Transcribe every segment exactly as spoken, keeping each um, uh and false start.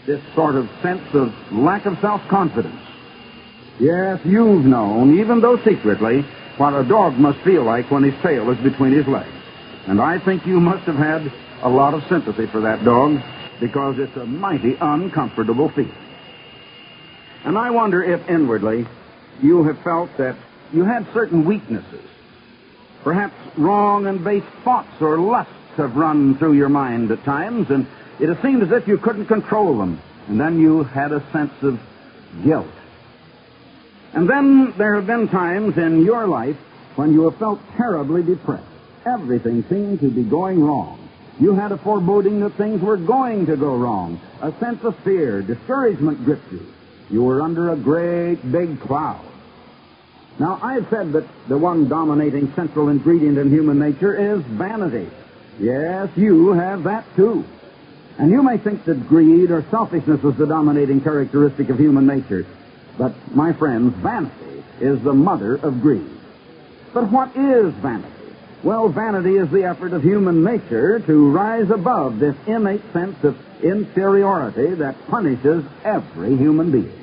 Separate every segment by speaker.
Speaker 1: this sort of sense of lack of self-confidence. Yes, you've known, even though secretly, what a dog must feel like when his tail is between his legs. And I think you must have had a lot of sympathy for that dog, because it's a mighty uncomfortable feeling. And I wonder if inwardly you have felt that you had certain weaknesses. Perhaps wrong and base thoughts or lusts have run through your mind at times, and it has seemed as if you couldn't control them. And then you had a sense of guilt. And then there have been times in your life when you have felt terribly depressed. Everything seemed to be going wrong. You had a foreboding that things were going to go wrong. A sense of fear, discouragement gripped you. You were under a great big cloud. Now, I have said that the one dominating central ingredient in human nature is vanity. Yes, you have that too. And you may think that greed or selfishness is the dominating characteristic of human nature. But, my friends, vanity is the mother of greed. But what is vanity? Well, vanity is the effort of human nature to rise above this innate sense of inferiority that punishes every human being.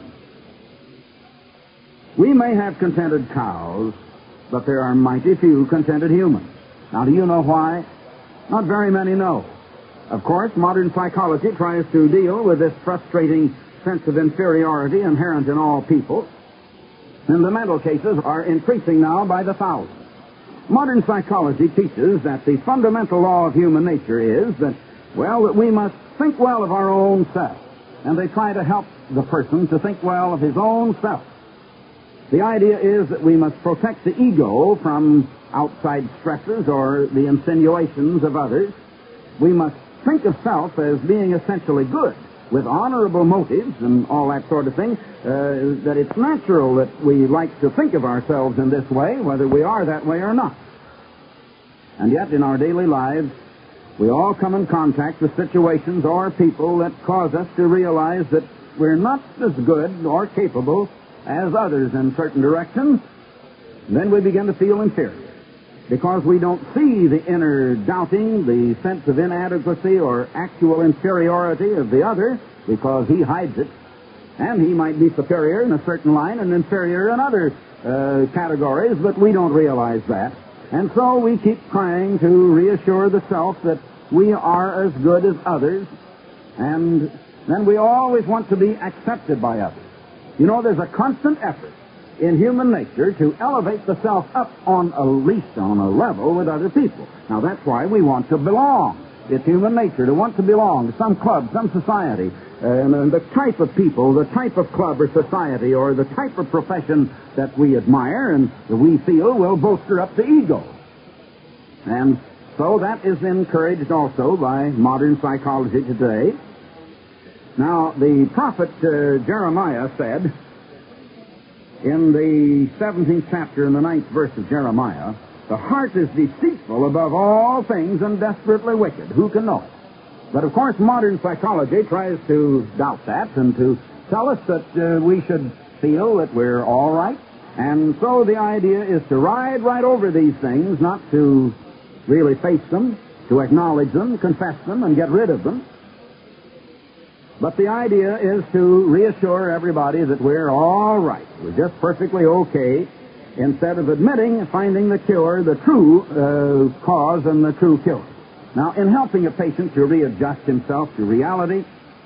Speaker 1: We may have contented cows, but there are mighty few contented humans. Now, do you know why? Not very many know. Of course, modern psychology tries to deal with this frustrating sense of inferiority inherent in all people, and the mental cases are increasing now by the thousands. Modern psychology teaches that the fundamental law of human nature is that, well, that we must think well of our own self, and they try to help the person to think well of his own self. The idea is that we must protect the ego from outside stresses or the insinuations of others. We must think of self as being essentially good, with honorable motives and all that sort of thing, uh, that it's natural that we like to think of ourselves in this way, whether we are that way or not. And yet, in our daily lives, we all come in contact with situations or people that cause us to realize that we're not as good or capable as others in certain directions. And then we begin to feel inferior, because we don't see the inner doubting, the sense of inadequacy or actual inferiority of the other, because he hides it. And he might be superior in a certain line and inferior in other uh, categories, but we don't realize that. And so we keep trying to reassure the self that we are as good as others, and then we always want to be accepted by others. You know, there's a constant effort in human nature to elevate the self up on a least on a level with other people. Now, that's why we want to belong. It's human nature to want to belong to some club, some society. Uh, and the type of people, the type of club or society, or the type of profession that we admire and that we feel will bolster up the ego. And so that is encouraged also by modern psychology today. Now, the prophet uh, Jeremiah said, in the seventeenth chapter, in the ninth verse of Jeremiah, the heart is deceitful above all things and desperately wicked. Who can know it? But, of course, modern psychology tries to doubt that and to tell us that uh, we should feel that we're all right. And so the idea is to ride right over these things, not to really face them, to acknowledge them, confess them, and get rid of them. But the idea is to reassure everybody that we're all right. We're just perfectly okay, instead of admitting, finding the cure, the true uh, cause and the true cure. Now, in helping a patient to readjust himself to reality,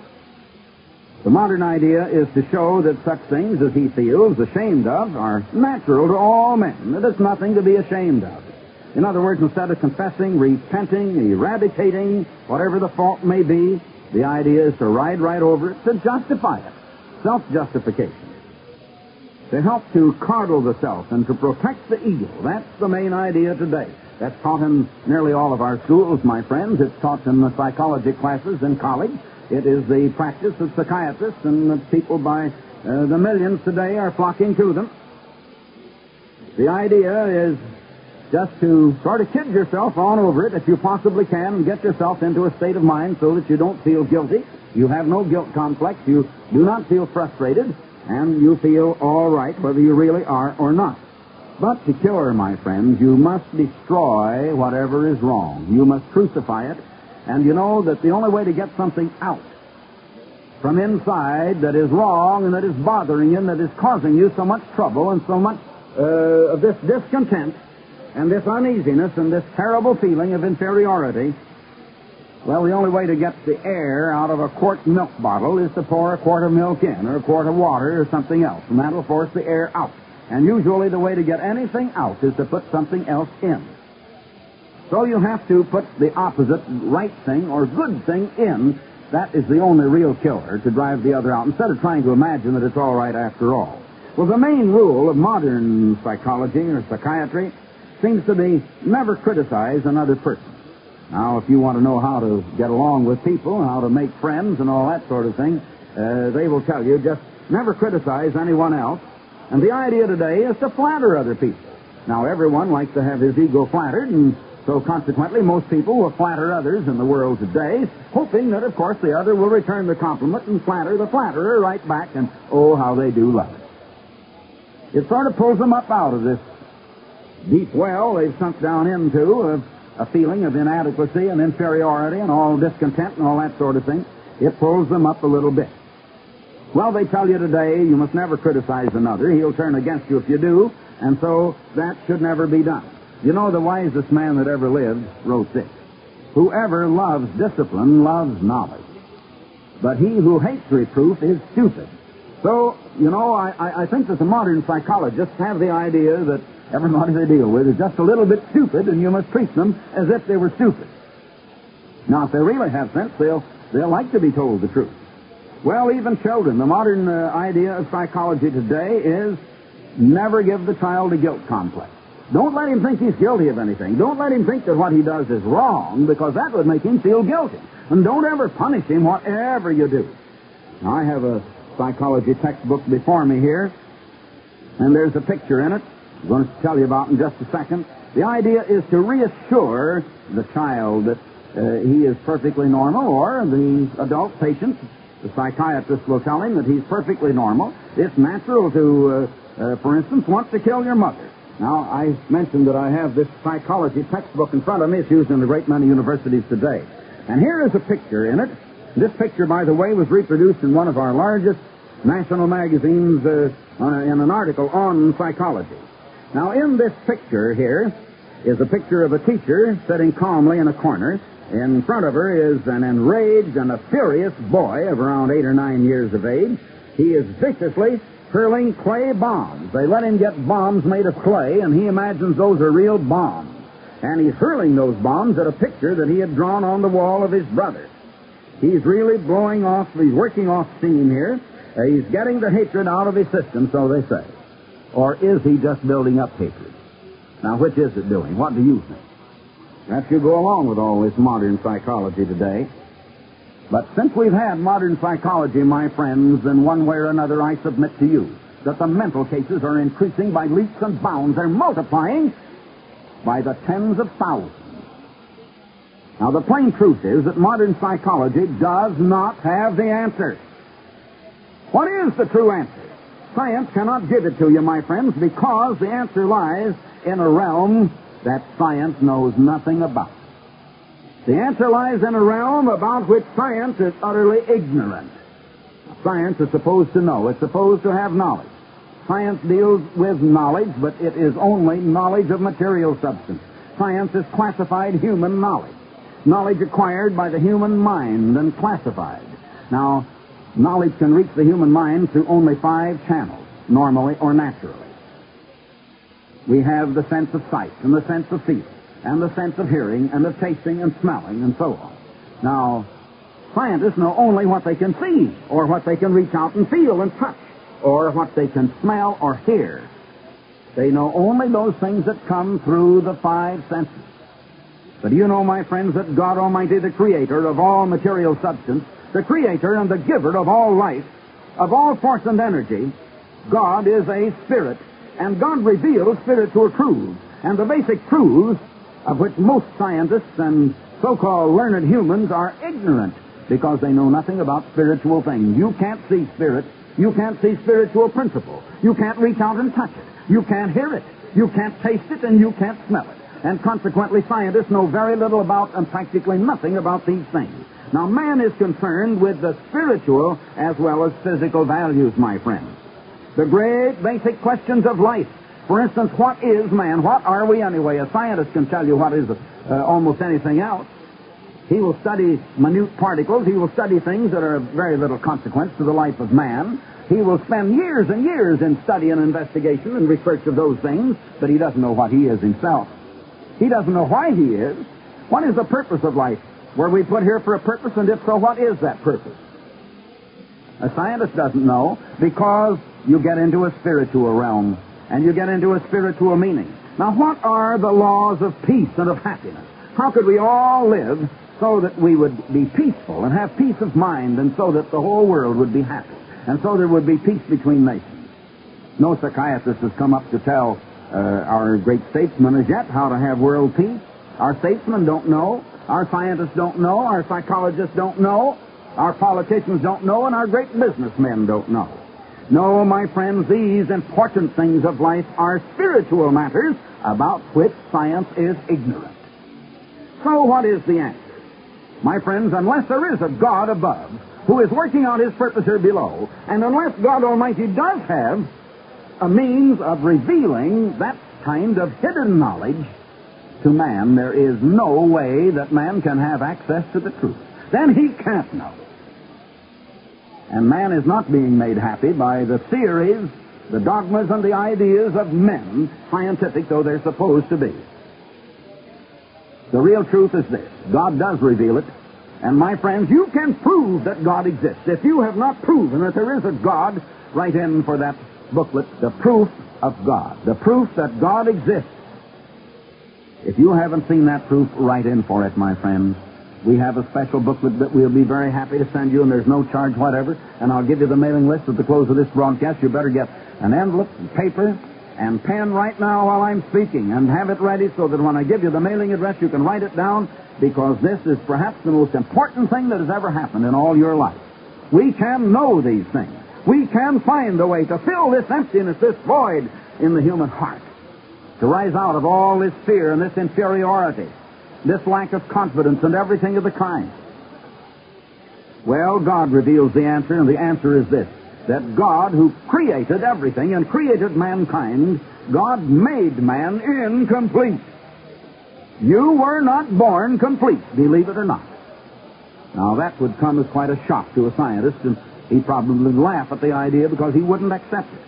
Speaker 1: the modern idea is to show that such things as he feels ashamed of are natural to all men. There's nothing to be ashamed of. In other words, instead of confessing, repenting, eradicating whatever the fault may be, the idea is to ride right over it, to justify it. Self-justification. To help to coddle the self and to protect the ego. That's the main idea today. That's taught in nearly all of our schools, my friends. It's taught in the psychology classes in college. It is the practice of psychiatrists, and the people by uh, the millions today are flocking to them. The idea is just to sort of kid yourself on over it if you possibly can and get yourself into a state of mind so that you don't feel guilty. You have no guilt complex. You do not feel frustrated, and you feel all right whether you really are or not. But to cure, my friends, you must destroy whatever is wrong. You must crucify it. And you know that the only way to get something out from inside that is wrong and that is bothering you and that is causing you so much trouble and so much uh, of this discontent and this uneasiness and this terrible feeling of inferiority, well, the only way to get the air out of a quart milk bottle is to pour a quart of milk in, or a quart of water, or something else, and that'll force the air out. And usually the way to get anything out is to put something else in. So you have to put the opposite right thing or good thing in. That is the only real killer, to drive the other out, instead of trying to imagine that it's all right after all. Well, the main rule of modern psychology or psychiatry seems to be never criticize another person. Now, if you want to know how to get along with people, how to make friends and all that sort of thing, uh, they will tell you just never criticize anyone else. And the idea today is to flatter other people. Now, everyone likes to have his ego flattered, and so consequently most people will flatter others in the world today, hoping that, of course, the other will return the compliment and flatter the flatterer right back, and oh, how they do love it. It sort of pulls them up out of this deep well they've sunk down into of a feeling of inadequacy and inferiority and all discontent and all that sort of thing. It pulls them up a little bit. Well, they tell you today you must never criticize another. He'll turn against you if you do, and so that should never be done. You know, the wisest man that ever lived wrote this: whoever loves discipline loves knowledge, but he who hates reproof is stupid. So, you know, I, I, I think that the modern psychologists have the idea that everybody they deal with is just a little bit stupid, and you must treat them as if they were stupid. Now, if they really have sense, they'll, they'll like to be told the truth. Well, even children, the modern uh, idea of psychology today is never give the child a guilt complex. Don't let him think he's guilty of anything. Don't let him think that what he does is wrong, because that would make him feel guilty. And don't ever punish him whatever you do. Now, I have a psychology textbook before me here, and there's a picture in it I'm going to tell you about in just a second. The idea is to reassure the child that uh, he is perfectly normal, or the adult patient, the psychiatrist will tell him that he's perfectly normal. It's natural to, uh, uh, for instance, want to kill your mother. Now, I mentioned that I have this psychology textbook in front of me. It's used in a great many universities today. And here is a picture in it. This picture, by the way, was reproduced in one of our largest national magazines uh, in an article on psychology. Now, in this picture here is a picture of a teacher sitting calmly in a corner. In front of her is an enraged and a furious boy of around eight or nine years of age. He is viciously hurling clay bombs. They let him get bombs made of clay, and he imagines those are real bombs. And he's hurling those bombs at a picture that he had drawn on the wall of his brother. He's really blowing off, he's working off steam here. Uh, he's getting the hatred out of his system, so they say. Or is he just building up hatred? Now, which is it doing? What do you think? That should go along with all this modern psychology today. But since we've had modern psychology, my friends, in one way or another, I submit to you that the mental cases are increasing by leaps and bounds. They're multiplying by the tens of thousands. Now, the plain truth is that modern psychology does not have the answer. What is the true answer? Science cannot give it to you, my friends, because the answer lies in a realm that science knows nothing about. The answer lies in a realm about which science is utterly ignorant. Science is supposed to know. It's supposed to have knowledge. Science deals with knowledge, but it is only knowledge of material substance. Science is classified human knowledge. Knowledge acquired by the human mind and classified. Now, knowledge can reach the human mind through only five channels, normally or naturally. We have the sense of sight and the sense of feeling and the sense of hearing and of tasting and smelling and so on. Now, scientists know only what they can see or what they can reach out and feel and touch or what they can smell or hear. They know only those things that come through the five senses. But do you know, my friends, that God Almighty, the creator of all material substance, the creator and the giver of all life, of all force and energy, God is a spirit, and God reveals spiritual truths. And the basic truths of which most scientists and so-called learned humans are ignorant because they know nothing about spiritual things. You can't see spirit. You can't see spiritual principle. You can't reach out and touch it. You can't hear it. You can't taste it, and you can't smell it. And consequently, scientists know very little about and practically nothing about these things. Now, man is concerned with the spiritual as well as physical values, my friends. The great basic questions of life. For instance, what is man? What are we anyway? A scientist can tell you what is uh, almost anything else. He will study minute particles. He will study things that are of very little consequence to the life of man. He will spend years and years in study and investigation and research of those things, but he doesn't know what he is himself. He doesn't know why he is. What is the purpose of life? Were we put here for a purpose, and if so, what is that purpose? A scientist doesn't know, because you get into a spiritual realm, and you get into a spiritual meaning. Now, what are the laws of peace and of happiness? How could we all live so that we would be peaceful and have peace of mind, and so that the whole world would be happy, and so there would be peace between nations? No psychiatrist has come up to tell uh, our great statesmen as yet how to have world peace. Our statesmen don't know. Our scientists don't know. Our psychologists don't know. Our politicians don't know. And our great businessmen don't know. No, my friends, these important things of life are spiritual matters about which science is ignorant. So what is the answer? My friends, unless there is a God above who is working out his purpose here below, and unless God Almighty does have a means of revealing that kind of hidden knowledge to man, there is no way that man can have access to the truth. Then he can't know. And man is not being made happy by the theories, the dogmas, and the ideas of men, scientific though they're supposed to be. The real truth is this: God does reveal it. And my friends, you can prove that God exists. If you have not proven that there is a God, write in for that booklet, The Proof of God. The proof that God exists. If you haven't seen that proof, write in for it, my friends. We have a special booklet that we'll be very happy to send you, and there's no charge whatever. And I'll give you the mailing list at the close of this broadcast. You better get an envelope, paper, and pen right now while I'm speaking, and have it ready so that when I give you the mailing address, you can write it down, because this is perhaps the most important thing that has ever happened in all your life. We can know these things. We can find a way to fill this emptiness, this void in the human heart, to rise out of all this fear and this inferiority, this lack of confidence and everything of the kind. Well, God reveals the answer, and the answer is this: that God, who created everything and created mankind, God made man incomplete. You were not born complete, believe it or not. Now, that would come as quite a shock to a scientist, and he'd probably laugh at the idea because he wouldn't accept it.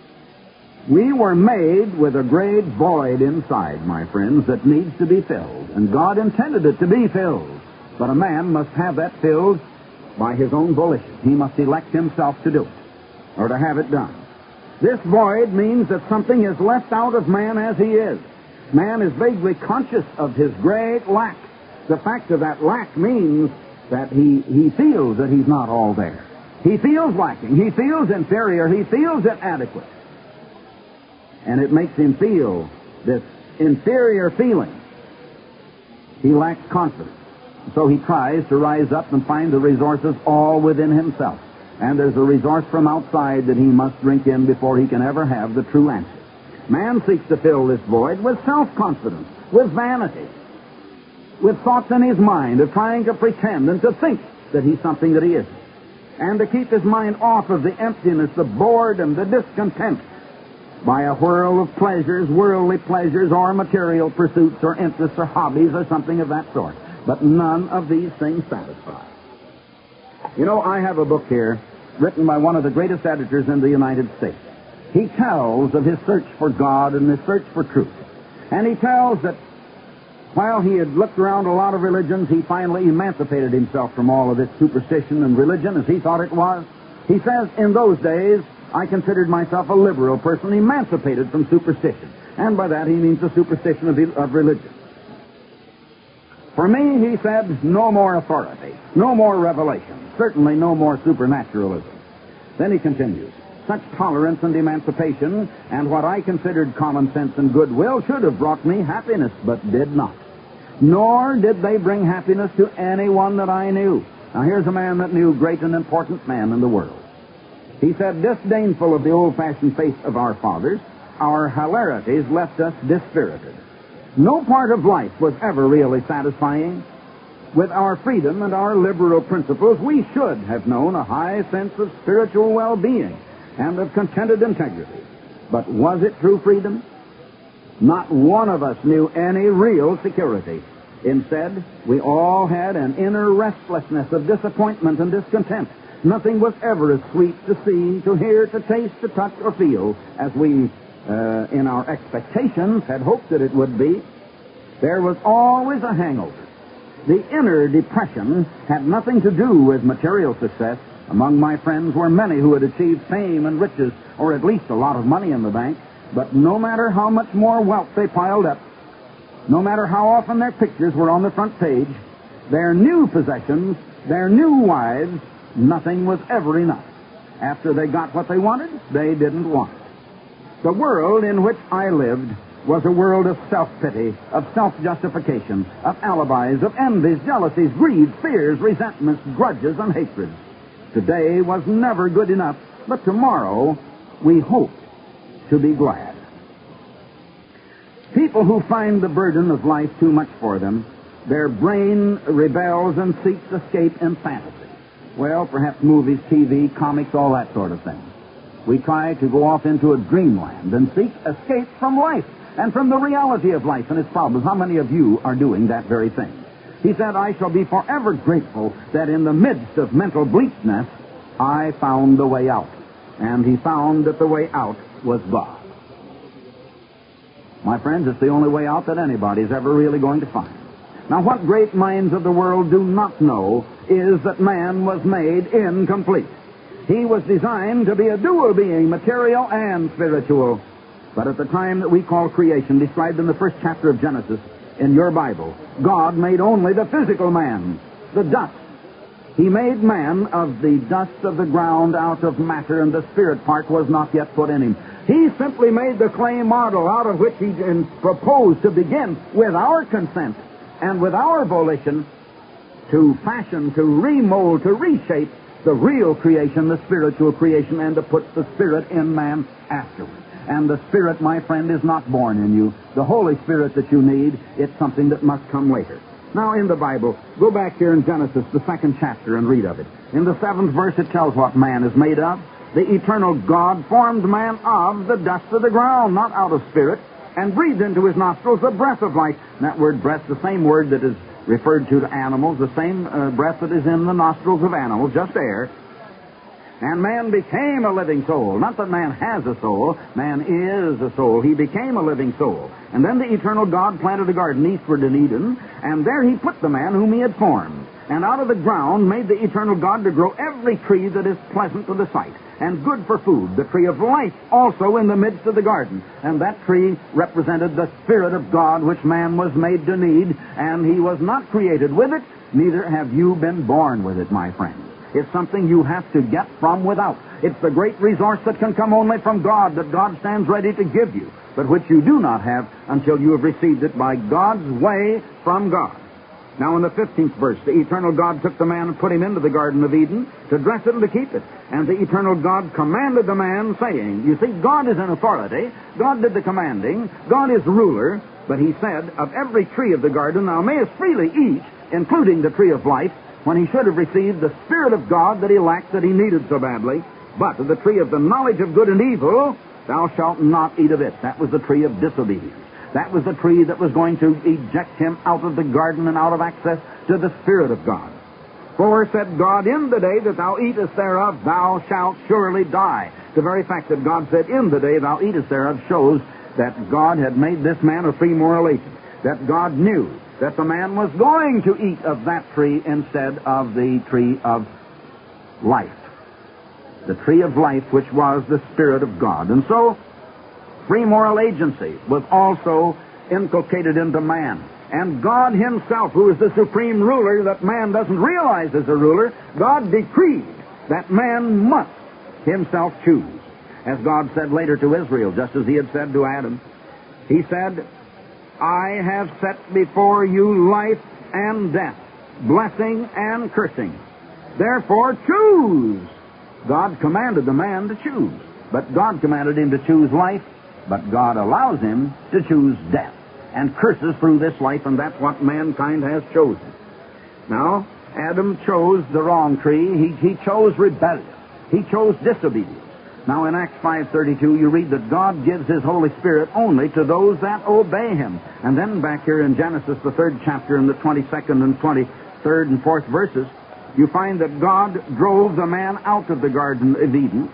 Speaker 1: We were made with a great void inside, my friends, that needs to be filled. And God intended it to be filled. But a man must have that filled by his own volition. He must elect himself to do it, or to have it done. This void means that something is left out of man as he is. Man is vaguely conscious of his great lack. The fact of that lack means that he, he feels that he's not all there. He feels lacking. He feels inferior. He feels inadequate. And it makes him feel this inferior feeling. He lacks confidence. So he tries to rise up and find the resources all within himself. And there's a resource from outside that he must drink in before he can ever have the true answer. Man seeks to fill this void with self-confidence, with vanity, with thoughts in his mind of trying to pretend and to think that he's something that he isn't, and to keep his mind off of the emptiness, the boredom, the discontent, by a whirl of pleasures, worldly pleasures, or material pursuits, or interests, or hobbies, or something of that sort. But none of these things satisfy. You know, I have a book here written by one of the greatest editors in the United States. He tells of his search for God and his search for truth. And he tells that while he had looked around a lot of religions, he finally emancipated himself from all of this superstition and religion, as he thought it was. He says, in those days, I considered myself a liberal person, emancipated from superstition. And by that he means the superstition of, of religion. For me, he said, no more authority, no more revelation, certainly no more supernaturalism. Then he continues, such tolerance and emancipation and what I considered common sense and goodwill should have brought me happiness, but did not. Nor did they bring happiness to anyone that I knew. Now here's a man that knew great and important men in the world. He said, disdainful of the old-fashioned faith of our fathers, our hilarities left us dispirited. No part of life was ever really satisfying. with our freedom and our liberal principles, we should have known a high sense of spiritual well-being and of contented integrity. But was it true freedom? Not one of us knew any real security. Instead, we all had an inner restlessness of disappointment and discontent. Nothing was ever as sweet to see, to hear, to taste, to touch, or feel as we, uh, in our expectations, had hoped that it would be. There was always a hangover. The inner depression had nothing to do with material success. Among my friends were many who had achieved fame and riches, or at least a lot of money in the bank. But no matter how much more wealth they piled up, no matter how often their pictures were on the front page, their new possessions, their new wives, nothing was ever enough. After they got what they wanted, they didn't want it. The world in which I lived was a world of self-pity, of self-justification, of alibis, of envies, jealousies, greed, fears, resentments, grudges, and hatreds. Today was never good enough, but tomorrow we hope to be glad. People who find the burden of life too much for them, their brain rebels and seeks escape in fantasy. Well, perhaps movies, T V, comics, all that sort of thing. We try to go off into a dreamland and seek escape from life and from the reality of life and its problems. How many of you are doing that very thing? He said, I shall be forever grateful that in the midst of mental bleakness, I found the way out. And he found that the way out was God. My friends, it's the only way out that anybody's ever really going to find. Now, what great minds of the world do not know is that man was made incomplete. He was designed to be a dual being, material and spiritual. But at the time that we call creation, described in the first chapter of Genesis in your Bible, God made only the physical man, the dust. He made man of the dust of the ground out of matter, and the spirit part was not yet put in him. He simply made the clay model out of which he proposed to begin, with our consent and with our volition, to fashion, to remold, to reshape the real creation, the spiritual creation, and to put the spirit in man afterwards. And the Spirit, my friend, is not born in you. The Holy Spirit that you need, it's something that must come later. Now, in the Bible, go back here in Genesis, the second chapter, and read of it. In the seventh verse, it tells what man is made of. The eternal God formed man of the dust of the ground, not out of spirit, and breathed into his nostrils the breath of life. And that word breath, the same word that is referred to to animals, the same uh, breath that is in the nostrils of animals, just air. And man became a living soul. Not that man has a soul. Man is a soul. He became a living soul. And then the eternal God planted a garden eastward in Eden, and there he put the man whom he had formed. And out of the ground made the eternal God to grow every tree that is pleasant to the sight and good for food, the tree of life also in the midst of the garden. And that tree represented the Spirit of God which man was made to need, and he was not created with it, neither have you been born with it, my friend. It's something you have to get from without. It's the great resource that can come only from God, that God stands ready to give you, but which you do not have until you have received it by God's way from God. Now in the fifteenth verse, the eternal God took the man and put him into the Garden of Eden to dress it and to keep it. And the eternal God commanded the man, saying, you see, God is in authority. God did the commanding. God is ruler. But he said, of every tree of the garden thou mayest freely eat, including the tree of life, when he should have received the Spirit of God that he lacked, that he needed so badly. But of the tree of the knowledge of good and evil, thou shalt not eat of it. That was the tree of disobedience. That was the tree that was going to eject him out of the garden and out of access to the Spirit of God. For, said God, in the day that thou eatest thereof, thou shalt surely die. The very fact that God said, in the day thou eatest thereof, shows that God had made this man a free moral agent. That God knew that the man was going to eat of that tree instead of the tree of life. The tree of life, which was the Spirit of God. And so, free moral agency was also inculcated into man. And God himself, who is the supreme ruler that man doesn't realize is a ruler, God decreed that man must himself choose. As God said later to Israel, just as he had said to Adam, he said, I have set before you life and death, blessing and cursing. Therefore choose. God commanded the man to choose. But God commanded him to choose life, but God allows him to choose death and curses through this life, and that's what mankind has chosen. Now, Adam chose the wrong tree. He, he chose rebellion. He chose disobedience. Now, in Acts five thirty-two, you read that God gives His Holy Spirit only to those that obey Him. And then back here in Genesis, the third chapter, in the twenty-second and twenty-third and fourth verses, you find that God drove the man out of the Garden of Eden.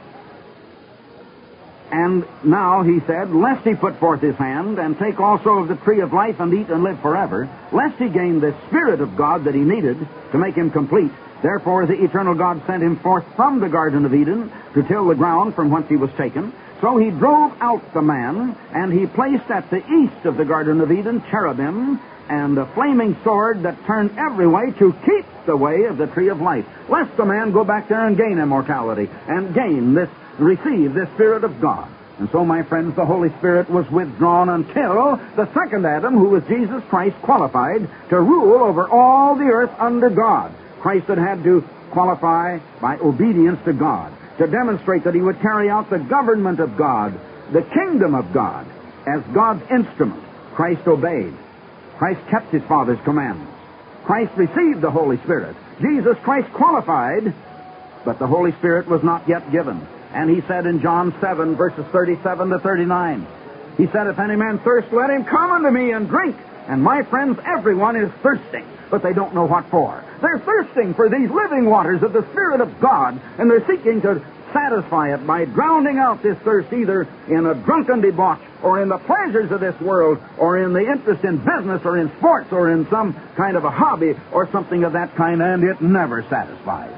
Speaker 1: And now, he said, lest he put forth his hand and take also of the tree of life and eat and live forever, lest he gain the Spirit of God that he needed to make him complete. Therefore, the eternal God sent him forth from the Garden of Eden to till the ground from whence he was taken. So he drove out the man, and he placed at the east of the Garden of Eden cherubim and a flaming sword that turned every way to keep the way of the tree of life, lest the man go back there and gain immortality and gain this, receive this Spirit of God. And so, my friends, the Holy Spirit was withdrawn until the second Adam, who was Jesus Christ, qualified to rule over all the earth under God. Christ had had to qualify by obedience to God, to demonstrate that he would carry out the government of God, the kingdom of God, as God's instrument. Christ obeyed. Christ kept his Father's commandments. Christ received the Holy Spirit. Jesus Christ qualified, but the Holy Spirit was not yet given. And he said in John seven, verses thirty-seven to thirty-nine, he said, if any man thirst, let him come unto me and drink. And my friends, everyone is thirsting, but they don't know what for. They're thirsting for these living waters of the Spirit of God, and they're seeking to satisfy it by drowning out this thirst either in a drunken debauch or in the pleasures of this world or in the interest in business or in sports or in some kind of a hobby or something of that kind, and it never satisfies.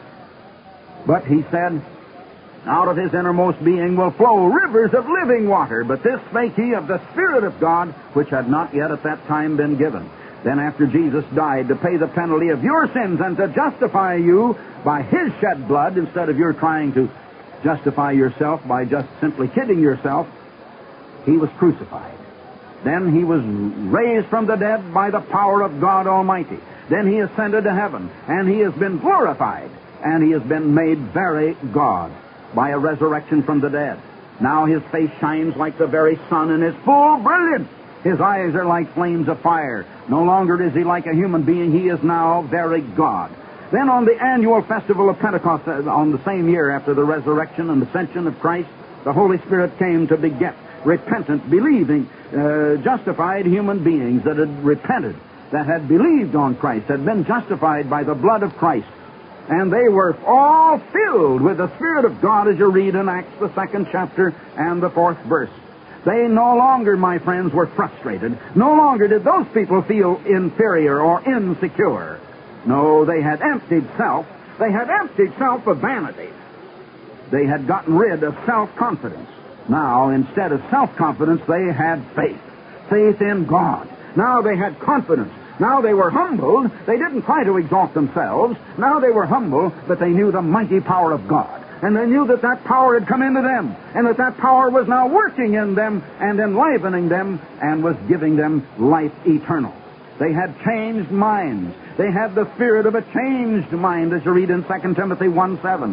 Speaker 1: But he said, out of his innermost being will flow rivers of living water. But this spake he of the Spirit of God, which had not yet at that time been given. Then after Jesus died to pay the penalty of your sins and to justify you by his shed blood, instead of your trying to justify yourself by just simply kidding yourself, he was crucified. Then he was raised from the dead by the power of God Almighty. Then he ascended to heaven, and he has been glorified, and he has been made very God by a resurrection from the dead. Now his face shines like the very sun in his full brilliance. His eyes are like flames of fire. No longer is he like a human being. He is now very God. Then on the annual festival of Pentecost, on the same year after the resurrection and ascension of Christ, the Holy Spirit came to beget repentant, believing, uh, justified human beings that had repented, that had believed on Christ, had been justified by the blood of Christ. And they were all filled with the Spirit of God, as you read in Acts, the second chapter and the fourth verse. They no longer, my friends, were frustrated. No longer did those people feel inferior or insecure. No, they had emptied self. They had emptied self of vanity. They had gotten rid of self-confidence. Now, instead of self-confidence, they had faith. Faith in God. Now they had confidence. Now they were humbled. They didn't try to exalt themselves. Now they were humble, but they knew the mighty power of God. And they knew that that power had come into them, and that that power was now working in them and enlivening them and was giving them life eternal. They had changed minds. They had the spirit of a changed mind, as you read in Second Timothy one seven.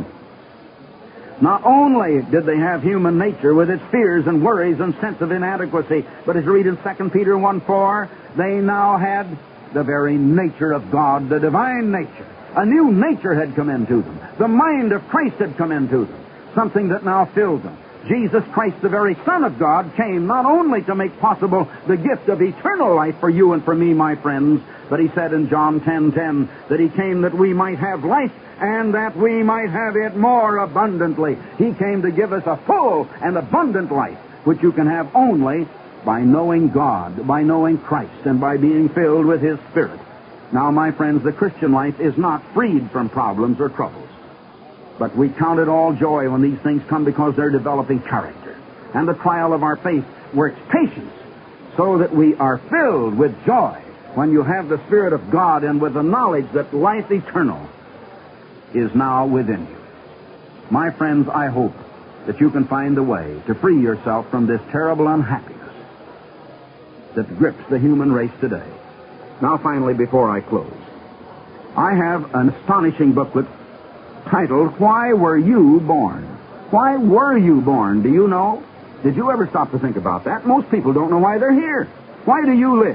Speaker 1: Not only did they have human nature with its fears and worries and sense of inadequacy, but as you read in Second Peter one four, they now had the very nature of God, the divine nature. A new nature had come into them. The mind of Christ had come into them, something that now filled them. Jesus Christ, the very Son of God, came not only to make possible the gift of eternal life for you and for me, my friends, but he said in John ten ten that he came that we might have life and that we might have it more abundantly. He came to give us a full and abundant life, which you can have only by knowing God, by knowing Christ, and by being filled with his Spirit. Now, my friends, the Christian life is not freed from problems or troubles. But we count it all joy when these things come, because they're developing character. And the trial of our faith works patience, so that we are filled with joy when you have the Spirit of God and with the knowledge that life eternal is now within you. My friends, I hope that you can find a way to free yourself from this terrible unhappiness that grips the human race today. Now, finally, before I close, I have an astonishing booklet titled, Why Were You Born? Why were you born? Do you know? Did you ever stop to think about that? Most people don't know why they're here. Why do you live?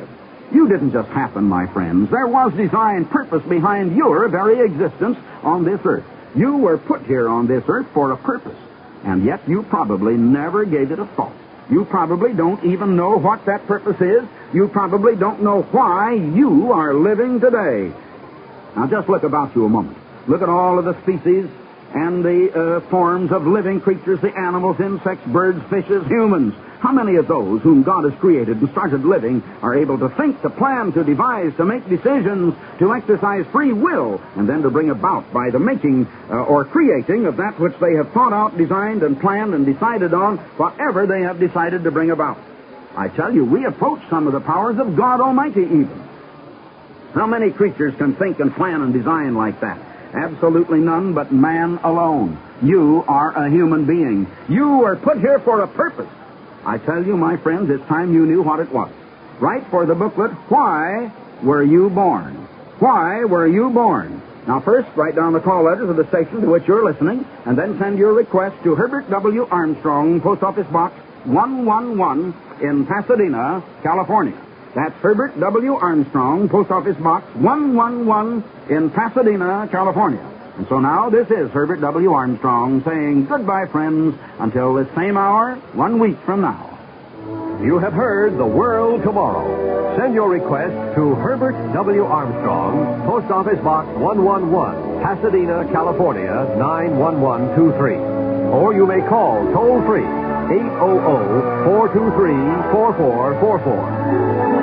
Speaker 1: You didn't just happen, my friends. There was design, purpose behind your very existence on this earth. You were put here on this earth for a purpose, and yet you probably never gave it a thought. You probably don't even know what that purpose is. You probably don't know why you are living today. Now just look about you a moment. Look at all of the species and the uh, forms of living creatures, the animals, insects, birds, fishes, humans. How many of those whom God has created and started living are able to think, to plan, to devise, to make decisions, to exercise free will, and then to bring about by the making uh, or creating of that which they have thought out, designed, and planned, and decided on, whatever they have decided to bring about? I tell you, we approach some of the powers of God Almighty even. How many creatures can think and plan and design like that? Absolutely none but man alone. You are a human being. You were put here for a purpose. I tell you, my friends, it's time you knew what it was. Write for the booklet, Why Were You Born? Why were you born? Now, first, write down the call letters of the station to which you're listening, and then send your request to Herbert W. Armstrong, Post Office Box one one one in Pasadena, California. That's Herbert W. Armstrong, Post Office Box one one one in Pasadena, California. And so now, this is Herbert W. Armstrong saying goodbye, friends, until this same hour, one week from now.
Speaker 2: You have heard The World Tomorrow. Send your request to Herbert W. Armstrong, Post Office Box one one one, Pasadena, California, nine one one two three. Or you may call toll-free, eight hundred, four two three, four four four four.